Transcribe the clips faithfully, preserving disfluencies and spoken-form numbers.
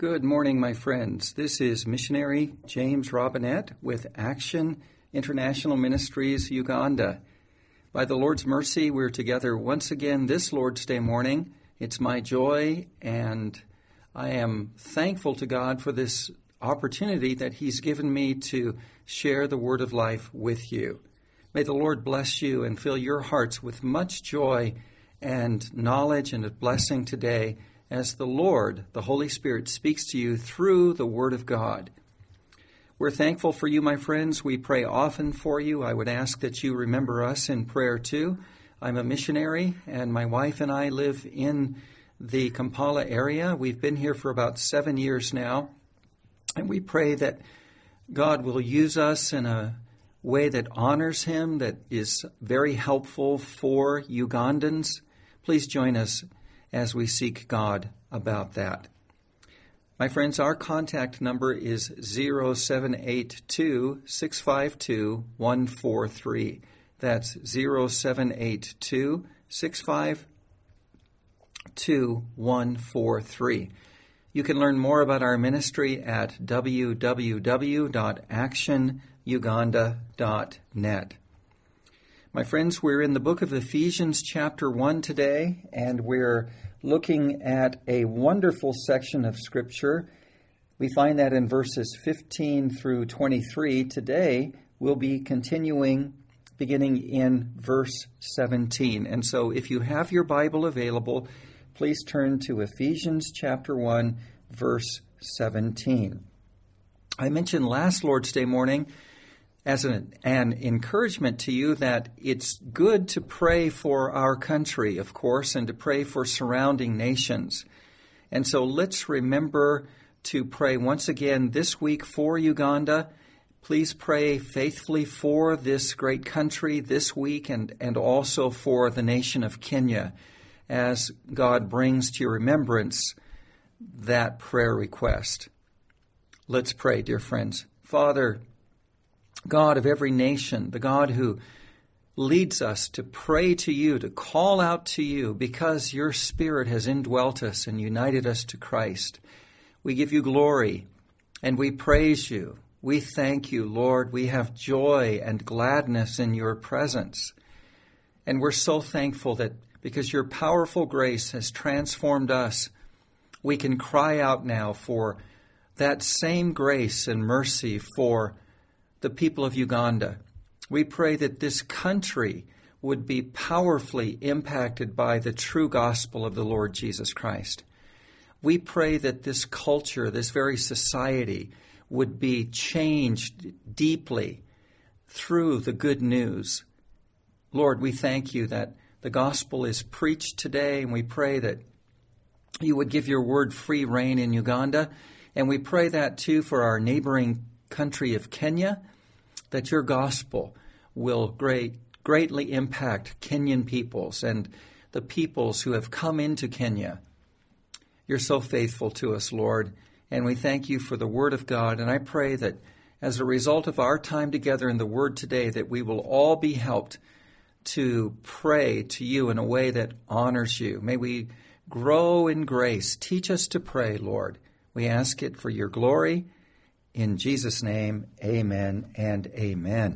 Good morning, my friends. This is missionary James Robinette with Action International Ministries, Uganda. By the Lord's mercy, we're together once again this Lord's Day morning. It's my joy, and I am thankful to God for this opportunity that He's given me to share the word of life with you. May the Lord bless you and fill your hearts with much joy and knowledge and a blessing today as the Lord, the Holy Spirit, speaks to you through the Word of God. We're thankful for you, my friends. We pray often for you. I would ask that you remember us in prayer too. I'm a missionary, and my wife and I live in the Kampala area. We've been here for about seven years now, and we pray that God will use us in a way that honors Him, that is very helpful for Ugandans. Please join us as we seek God about that. My friends, our contact number is zero seven eight two, six five two, one four three. That's zero seven eight two, six five two, one four three. You can learn more about our ministry at w w w dot action uganda dot net. My friends, we're in the book of Ephesians chapter one today, and we're looking at a wonderful section of Scripture. We find that in verses fifteen through twenty-three. Today, we'll be continuing beginning in verse seventeen. And so if you have your Bible available, please turn to Ephesians chapter one, verse seventeen. I mentioned last Lord's Day morning as an, an encouragement to you that it's good to pray for our country, of course, and to pray for surrounding nations. And so let's remember to pray once again this week for Uganda. Please pray faithfully for this great country this week and, and also for the nation of Kenya as God brings to your remembrance that prayer request. Let's pray, dear friends. Father, God of every nation, the God who leads us to pray to you, to call out to you because your Spirit has indwelt us and united us to Christ. We give you glory and we praise you. We thank you, Lord. We have joy and gladness in your presence. And we're so thankful that because your powerful grace has transformed us, we can cry out now for that same grace and mercy for the people of Uganda. We pray that this country would be powerfully impacted by the true gospel of the Lord Jesus Christ. We pray that this culture, this very society, would be changed deeply through the good news. Lord, we thank you that the gospel is preached today, and we pray that you would give your word free rein in Uganda. And we pray that too for our neighboring country of Kenya, that your gospel will great, greatly impact Kenyan peoples and the peoples who have come into Kenya. You're so faithful to us, Lord, and we thank you for the word of God. And I pray that as a result of our time together in the word today, that we will all be helped to pray to you in a way that honors you. May we grow in grace. Teach us to pray, Lord. We ask it for your glory. In Jesus' name, amen and amen.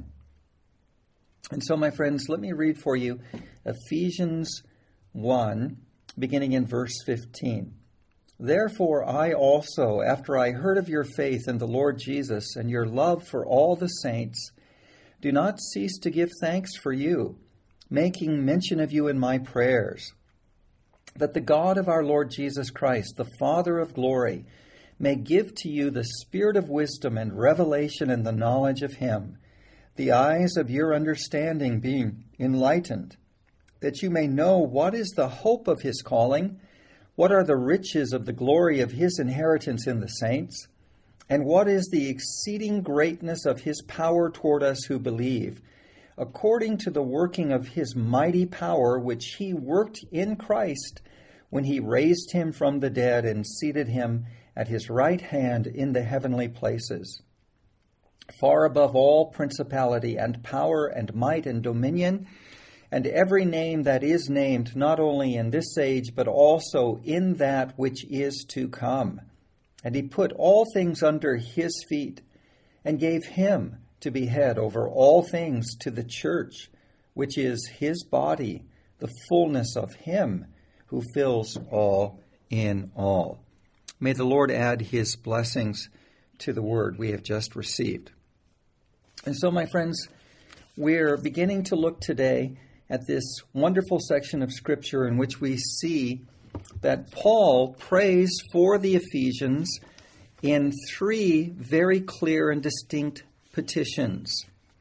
And so, my friends, let me read for you Ephesians one, beginning in verse fifteen. Therefore, I also, after I heard of your faith in the Lord Jesus and your love for all the saints, do not cease to give thanks for you, making mention of you in my prayers, that the God of our Lord Jesus Christ, the Father of glory, may give to you the spirit of wisdom and revelation in the knowledge of him, the eyes of your understanding being enlightened, that you may know what is the hope of his calling, what are the riches of the glory of his inheritance in the saints, and what is the exceeding greatness of his power toward us who believe, according to the working of his mighty power, which he worked in Christ when he raised him from the dead and seated him at his right hand in the heavenly places, far above all principality and power and might and dominion, and every name that is named, not only in this age, but also in that which is to come. And he put all things under his feet and gave him to be head over all things to the church, which is his body, the fullness of him who fills all in all. May the Lord add his blessings to the word we have just received. And so, my friends, we're beginning to look today at this wonderful section of Scripture in which we see that Paul prays for the Ephesians in three very clear and distinct petitions.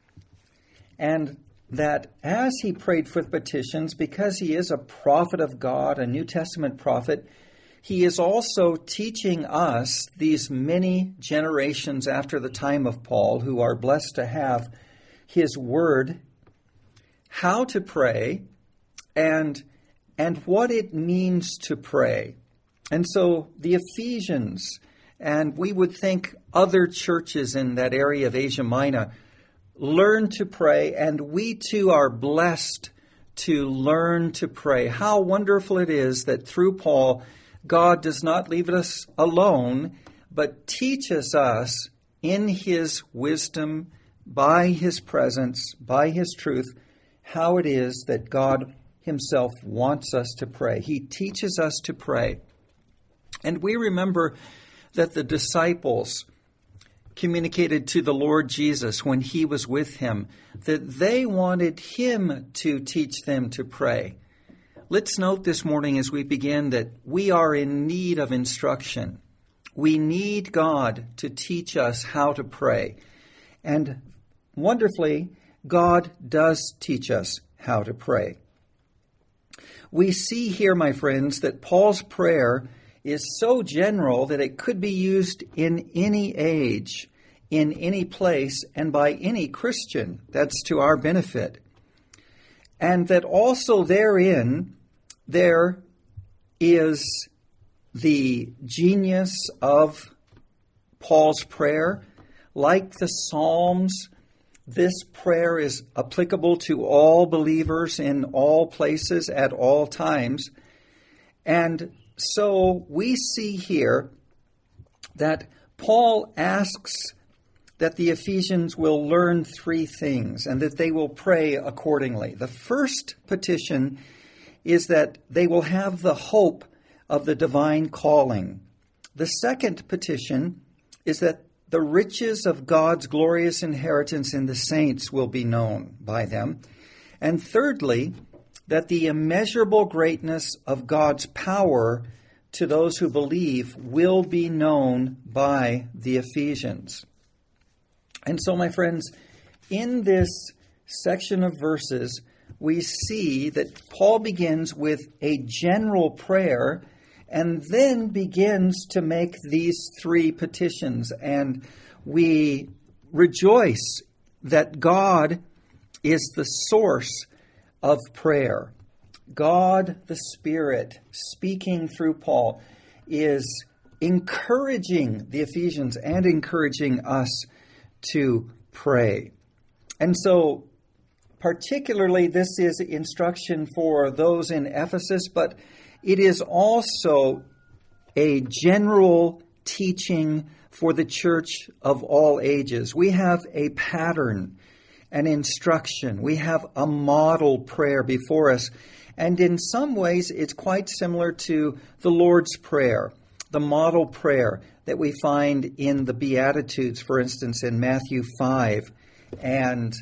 And that as he prayed for the petitions, because he is a prophet of God, a New Testament prophet, he is also teaching us, these many generations after the time of Paul, who are blessed to have his word, how to pray and, and what it means to pray. And so the Ephesians, and we would think other churches in that area of Asia Minor, learn to pray, and we too are blessed to learn to pray. How wonderful it is that through Paul, God does not leave us alone, but teaches us in his wisdom, by his presence, by his truth, how it is that God himself wants us to pray. He teaches us to pray. And we remember that the disciples communicated to the Lord Jesus when he was with him that they wanted him to teach them to pray. Let's note this morning as we begin that we are in need of instruction. We need God to teach us how to pray. And wonderfully, God does teach us how to pray. We see here, my friends, that Paul's prayer is so general that it could be used in any age, in any place, and by any Christian. That's to our benefit. And that also therein, there is the genius of Paul's prayer. Like the Psalms, this prayer is applicable to all believers in all places at all times. And so we see here that Paul asks that the Ephesians will learn three things and that they will pray accordingly. The first petition is that they will have the hope of the divine calling. The second petition is that the riches of God's glorious inheritance in the saints will be known by them. And thirdly, that the immeasurable greatness of God's power to those who believe will be known by the Ephesians. And so, my friends, in this section of verses, we see that Paul begins with a general prayer and then begins to make these three petitions. And we rejoice that God is the source of prayer. God, the Spirit, speaking through Paul, is encouraging the Ephesians and encouraging us to pray. And so, particularly, this is instruction for those in Ephesus, but it is also a general teaching for the church of all ages. We have a pattern, an instruction. We have a model prayer before us. And in some ways, it's quite similar to the Lord's Prayer, the model prayer that we find in the Beatitudes, for instance, in Matthew five and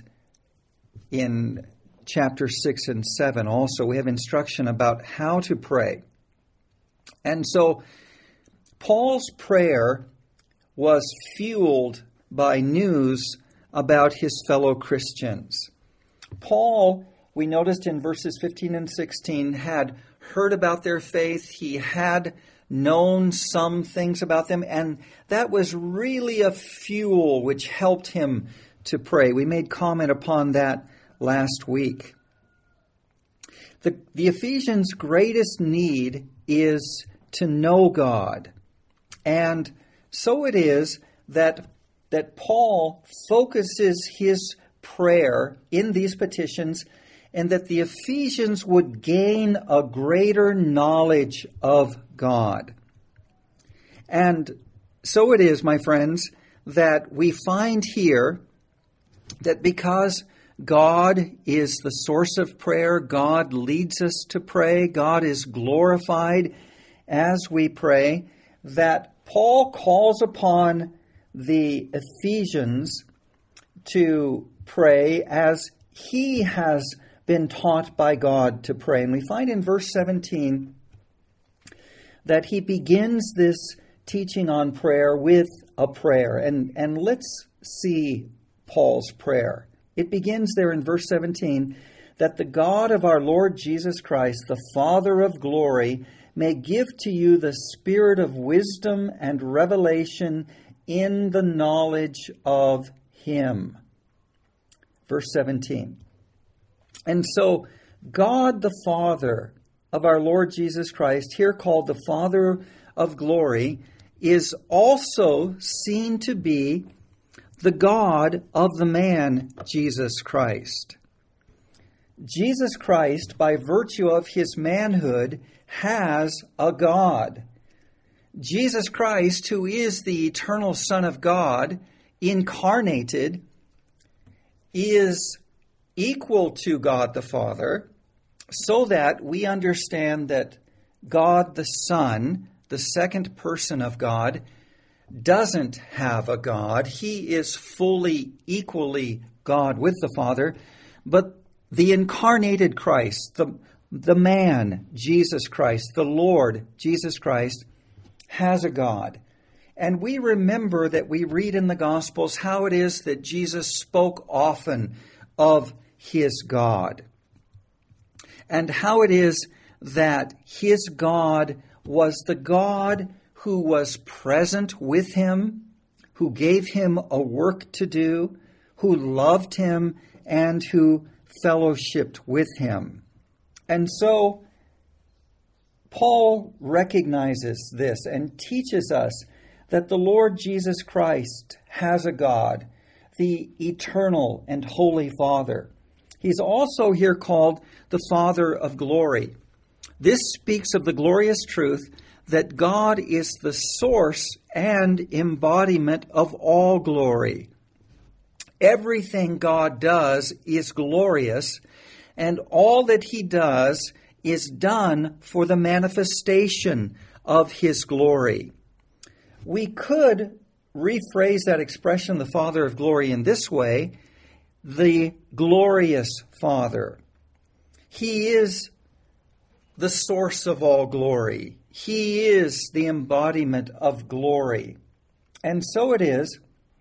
in chapter six and seven. Also, we have instruction about how to pray. And so, Paul's prayer was fueled by news about his fellow Christians. Paul, we noticed in verses fifteen and sixteen, had heard about their faith. He had known some things about them, and that was really a fuel which helped him to pray. We made comment upon that last week. The, the Ephesians' greatest need is to know God. And so it is that, that Paul focuses his prayer in these petitions, and that the Ephesians would gain a greater knowledge of God. And so it is, my friends, that we find here that because God is the source of prayer, God leads us to pray, God is glorified as we pray, that Paul calls upon the Ephesians to pray as he has been taught by God to pray. And we find in verse seventeen that he begins this teaching on prayer with a prayer. And, and let's see Paul's prayer. It begins there in verse seventeen, that the God of our Lord Jesus Christ, the Father of glory, may give to you the spirit of wisdom and revelation in the knowledge of Him. Verse seventeen. And so, God the Father of our Lord Jesus Christ, here called the Father of glory, is also seen to be the God of the man Jesus Christ. Jesus Christ, by virtue of his manhood, has a God. Jesus Christ, who is the eternal Son of God, incarnated, is equal to God the Father, so that we understand that God the Son, the second person of God, doesn't have a God. He is fully, equally God with the Father, but the incarnated Christ, the, the man, Jesus Christ, the Lord, Jesus Christ, has a God. And we remember that we read in the Gospels how it is that Jesus spoke often of his God, and how it is that his God was the God who was present with him, who gave him a work to do, who loved him, and who fellowshiped with him. And so Paul recognizes this and teaches us that the Lord Jesus Christ has a God, the eternal and holy Father. He's also here called the Father of glory. This speaks of the glorious truth that God is the source and embodiment of all glory. Everything God does is glorious, and all that he does is done for the manifestation of his glory. We could rephrase that expression, the Father of glory, in this way: the glorious Father. He is the source of all glory. He is the embodiment of glory. And so it is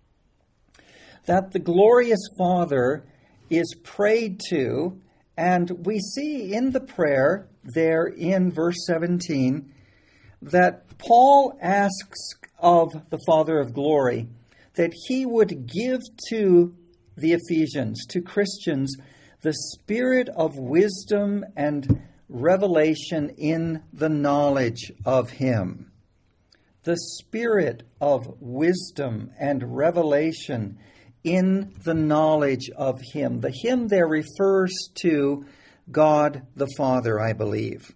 that the glorious Father is prayed to, and we see in the prayer there in verse seventeen that Paul asks of the Father of glory that he would give to the Ephesians, to Christians, the spirit of wisdom and revelation in the knowledge of him. The spirit of wisdom and revelation in the knowledge of him. The him there refers to God the Father, I believe.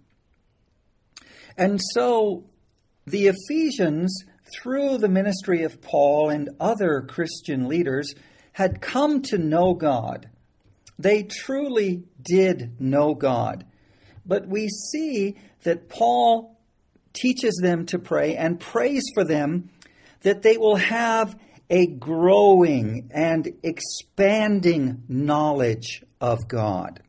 And so the Ephesians, through the ministry of Paul and other Christian leaders, had come to know God. They truly did know God. But we see that Paul teaches them to pray and prays for them that they will have a growing and expanding knowledge of God.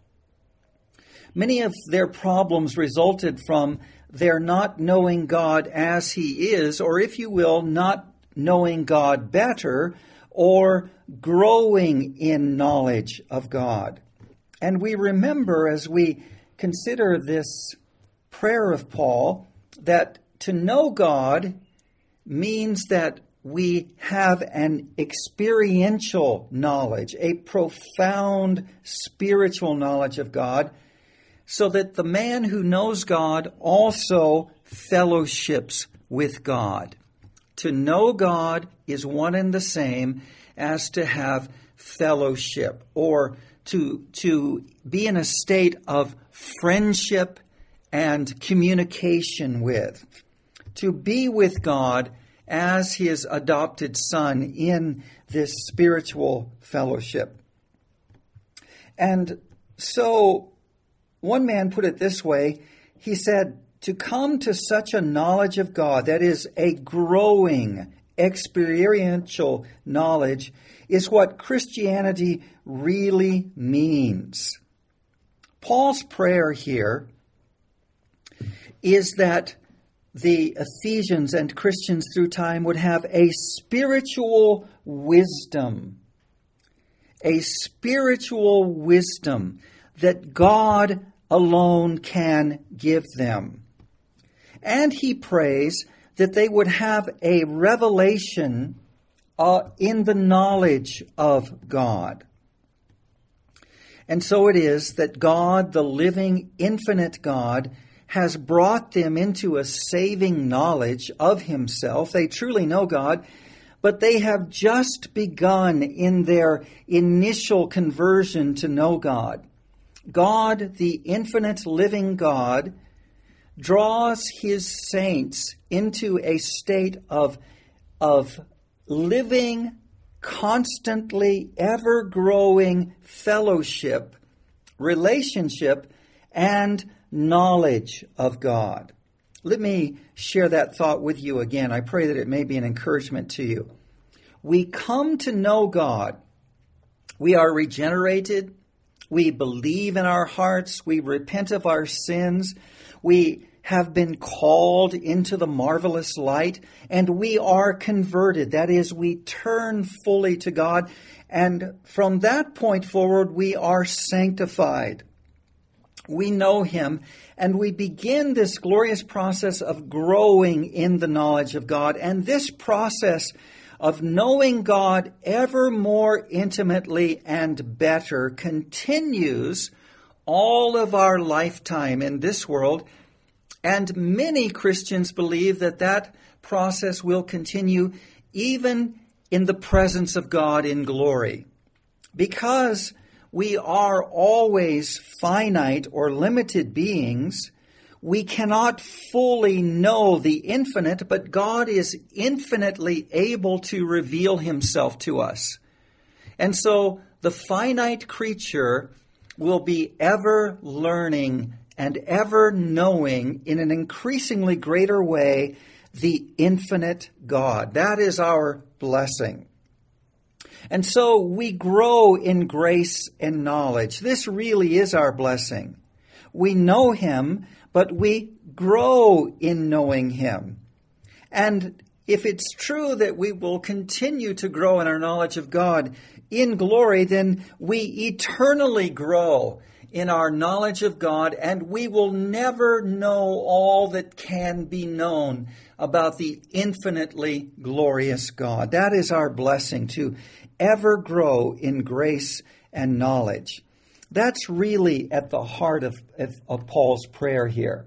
Many of their problems resulted from their not knowing God as He is, or if you will, not knowing God better, or growing in knowledge of God. And we remember as we consider this prayer of Paul that to know God means that we have an experiential knowledge, a profound spiritual knowledge of God, so that the man who knows God also fellowships with God. To know God is one and the same as to have fellowship, or to, to be in a state of friendship and communication with. To be with God as his adopted son in this spiritual fellowship. And so one man put it this way. He said, to come to such a knowledge of God, that is a growing experiential knowledge, is what Christianity really means. Paul's prayer here is that the Ephesians and Christians through time would have a spiritual wisdom, a spiritual wisdom that God alone can give them. And he prays that they would have a revelation uh, in the knowledge of God. And so it is that God, the living, infinite God, has brought them into a saving knowledge of himself. They truly know God, but they have just begun in their initial conversion to know God. God, the infinite living God, draws his saints into a state of, of living, constantly ever-growing fellowship, relationship, and knowledge of God. Let me share that thought with you again. I pray that it may be an encouragement to you. We come to know God. We are regenerated. We believe in our hearts. We repent of our sins. We have been called into the marvelous light, and we are converted. That is, we turn fully to God, and from that point forward, we are sanctified. We know him, and we begin this glorious process of growing in the knowledge of God. And this process of knowing God ever more intimately and better continues all of our lifetime in this world. And many Christians believe that that process will continue even in the presence of God in glory. Because we are always finite or limited beings, we cannot fully know the infinite, but God is infinitely able to reveal himself to us. And so the finite creature will be ever learning and ever knowing in an increasingly greater way the infinite God. That is our blessing. And so we grow in grace and knowledge. This really is our blessing. We know him, but we grow in knowing him. And if it's true that we will continue to grow in our knowledge of God in glory, then we eternally grow in our knowledge of God, and we will never know all that can be known about the infinitely glorious God. That is our blessing, to ever grow in grace and knowledge. That's really at the heart of, of, of Paul's prayer here.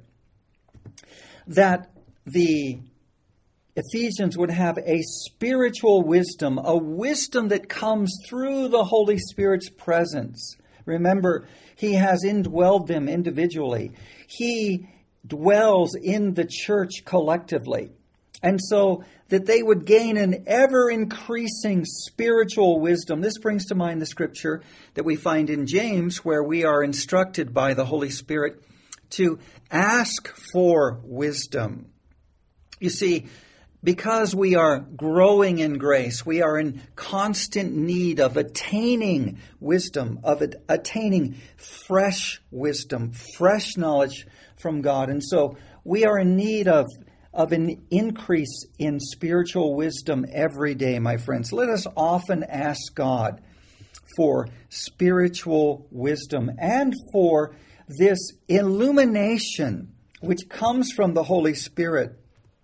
That the Ephesians would have a spiritual wisdom, a wisdom that comes through the Holy Spirit's presence. Remember, he has indwelled them individually. He dwells in the church collectively. And so that they would gain an ever-increasing spiritual wisdom. This brings to mind the scripture that we find in James, where we are instructed by the Holy Spirit to ask for wisdom. You see, because we are growing in grace, we are in constant need of attaining wisdom, of attaining fresh wisdom, fresh knowledge from God. And so we are in need of, of an increase in spiritual wisdom every day, my friends. Let us often ask God for spiritual wisdom and for this illumination which comes from the Holy Spirit,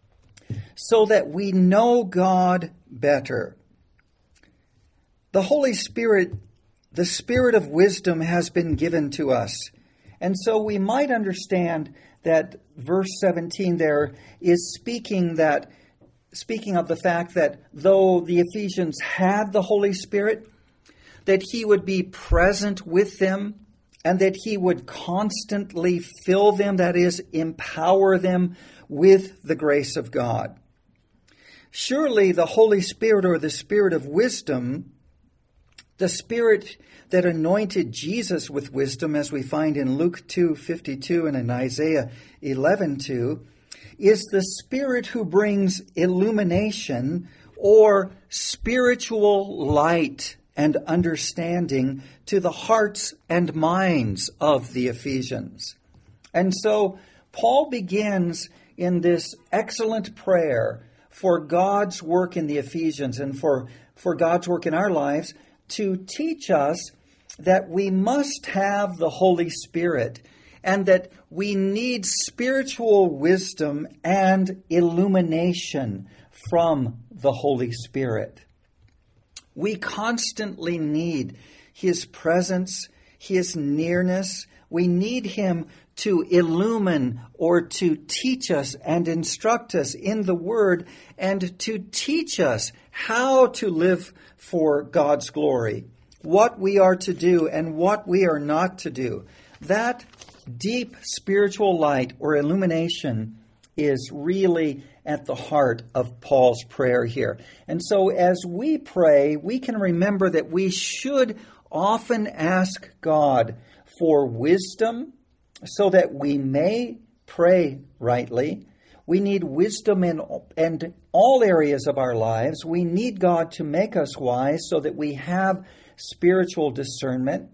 so that we know God better. The Holy Spirit, the Spirit of wisdom, has been given to us. And so we might understand that verse seventeen there is speaking that speaking of the fact that though the Ephesians had the Holy Spirit, that he would be present with them and that he would constantly fill them, that is, empower them with the grace of God. surely the Holy Spirit, or the Spirit of wisdom, the Spirit that anointed Jesus with wisdom, as we find in Luke two fifty-two and in Isaiah eleven two, is the Spirit who brings illumination or spiritual light and understanding to the hearts and minds of the Ephesians. And so Paul begins in this excellent prayer for God's work in the Ephesians and for, for God's work in our lives to teach us that we must have the Holy Spirit and that we need spiritual wisdom and illumination from the Holy Spirit. We constantly need His presence, His nearness. We need Him to illumine or to teach us and instruct us in the Word and to teach us how to live for God's glory, what we are to do and what we are not to do. That deep spiritual light or illumination is really at the heart of Paul's prayer here. And so as we pray, we can remember that we should often ask God for wisdom so that we may pray rightly. We need wisdom in, in all areas of our lives. We need God to make us wise so that we have spiritual discernment.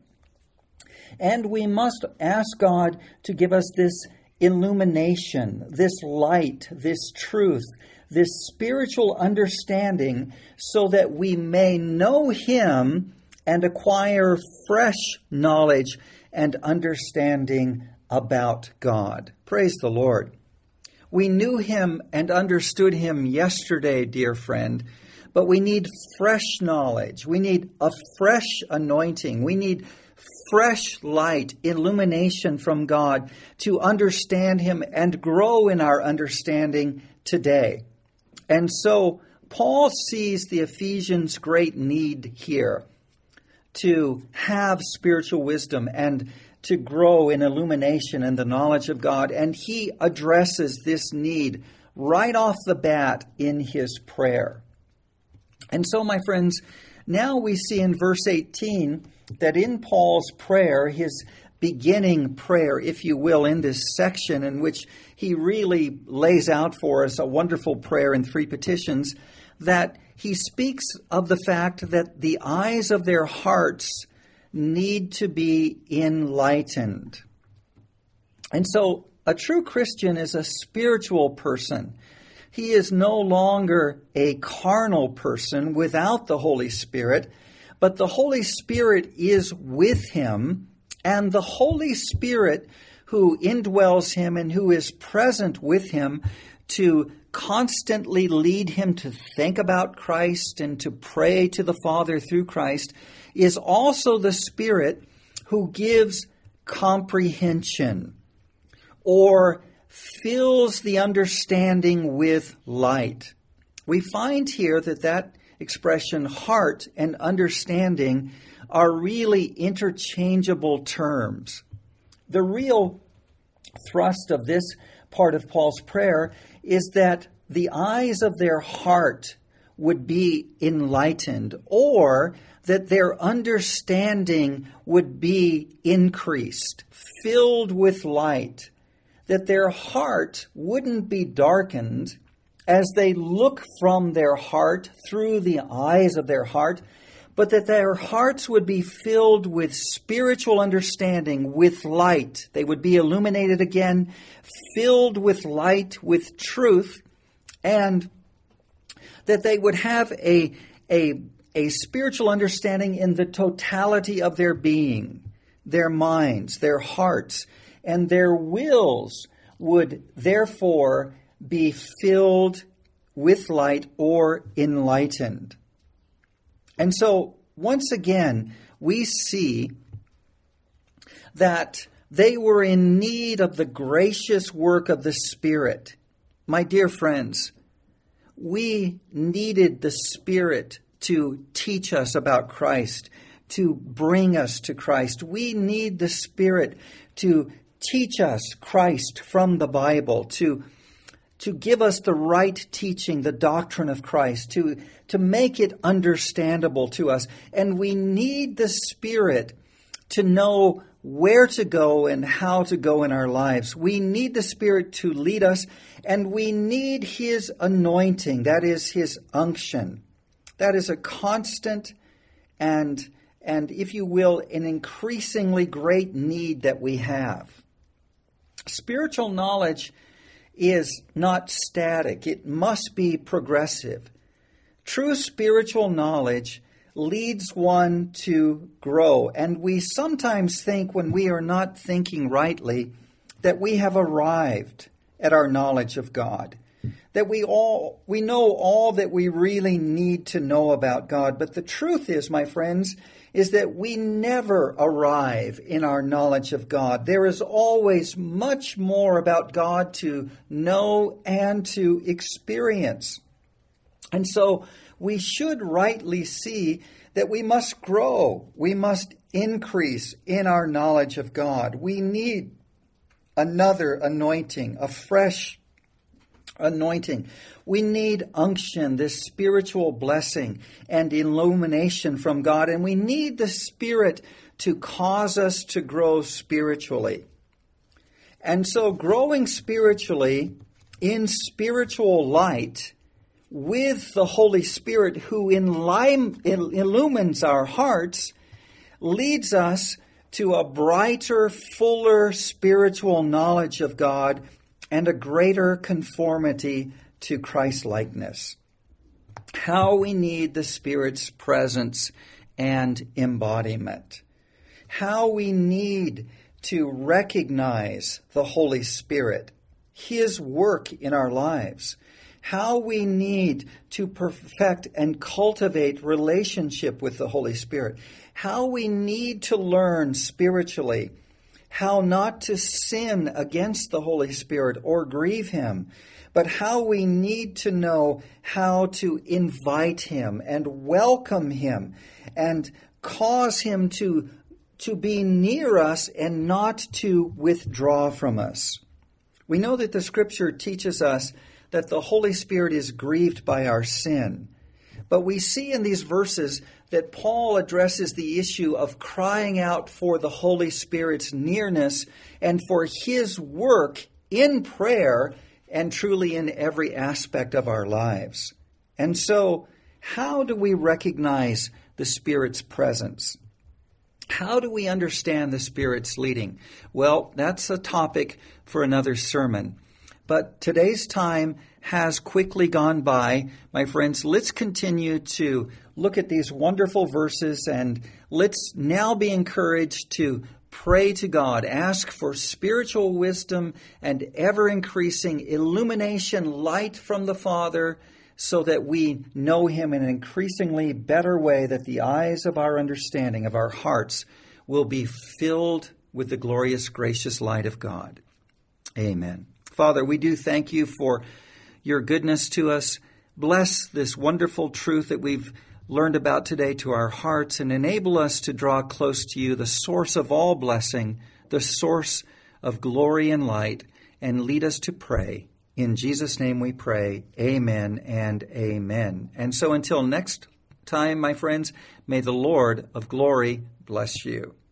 And we must ask God to give us this illumination, this light, this truth, this spiritual understanding so that we may know Him and acquire fresh knowledge and understanding about God. Praise the Lord. We knew Him and understood Him yesterday, dear friend, but we need fresh knowledge. We need a fresh anointing. We need fresh light, illumination from God to understand Him and grow in our understanding today. And so Paul sees the Ephesians' great need here to have spiritual wisdom and to grow in illumination and the knowledge of God. And he addresses this need right off the bat in his prayer. And so, my friends, now we see in verse eighteen that in Paul's prayer, his beginning prayer, if you will, in this section in which he really lays out for us a wonderful prayer in three petitions, that he speaks of the fact that the eyes of their hearts need to be enlightened. And so a true Christian is a spiritual person. He is no longer a carnal person without the Holy Spirit, but the Holy Spirit is with him, and the Holy Spirit who indwells him and who is present with him to constantly lead him to think about Christ and to pray to the Father through Christ is also the Spirit who gives comprehension or fills the understanding with light. We find here that that expression, heart and understanding, are really interchangeable terms. The real thrust of this part of Paul's prayer is that the eyes of their heart would be enlightened, or that their understanding would be increased, filled with light, that their heart wouldn't be darkened as they look from their heart through the eyes of their heart, but that their hearts would be filled with spiritual understanding, with light. They would be illuminated again, filled with light, with truth, and that they would have a, a, a spiritual understanding in the totality of their being, their minds, their hearts, and their wills would therefore be filled with light or enlightened. And so, once again, we see that they were in need of the gracious work of the Spirit. My dear friends, we needed the Spirit to teach us about Christ, to bring us to Christ. We need the Spirit to teach us Christ from the Bible, to to give us the right teaching, the doctrine of Christ, to, to make it understandable to us. And we need the Spirit to know where to go and how to go in our lives. We need the Spirit to lead us, and we need His anointing, that is His unction. That is a constant and, and if you will, an increasingly great need that we have. Spiritual knowledge is not static. It must be progressive. True spiritual knowledge leads one to grow. And we sometimes think, when we are not thinking rightly, that we have arrived at our knowledge of God, that we all we know all that we really need to know about God. But the truth is, my friends, is that we never arrive in our knowledge of God. There is always much more about God to know and to experience. And so we should rightly see that we must grow. We must increase in our knowledge of God. We need another anointing, a fresh anointing. We need unction, this spiritual blessing and illumination from God. And we need the Spirit to cause us to grow spiritually. And so growing spiritually in spiritual light with the Holy Spirit, who enlim- illumines our hearts, leads us to a brighter, fuller spiritual knowledge of God and a greater conformity to Christ-likeness. How we need the Spirit's presence and embodiment. How we need to recognize the Holy Spirit, His work in our lives. How we need to perfect and cultivate relationship with the Holy Spirit. How we need to learn spiritually how not to sin against the Holy Spirit or grieve Him, but how we need to know how to invite Him and welcome Him and cause Him to, to be near us and not to withdraw from us. We know that the Scripture teaches us that the Holy Spirit is grieved by our sin. But we see in these verses that Paul addresses the issue of crying out for the Holy Spirit's nearness and for His work in prayer and truly in every aspect of our lives. And so, how do we recognize the Spirit's presence? How do we understand the Spirit's leading? Well, that's a topic for another sermon. But today's time has quickly gone by. My friends, let's continue to look at these wonderful verses, and let's now be encouraged to pray to God, ask for spiritual wisdom and ever-increasing illumination, light from the Father, so that we know Him in an increasingly better way, that the eyes of our understanding, of our hearts, will be filled with the glorious, gracious light of God. Amen. Father, we do thank You for Your goodness to us. Bless this wonderful truth that we've learned about today to our hearts, and enable us to draw close to You, the source of all blessing, the source of glory and light, and lead us to pray. In Jesus' name we pray. Amen and amen. And so until next time, my friends, may the Lord of glory bless you.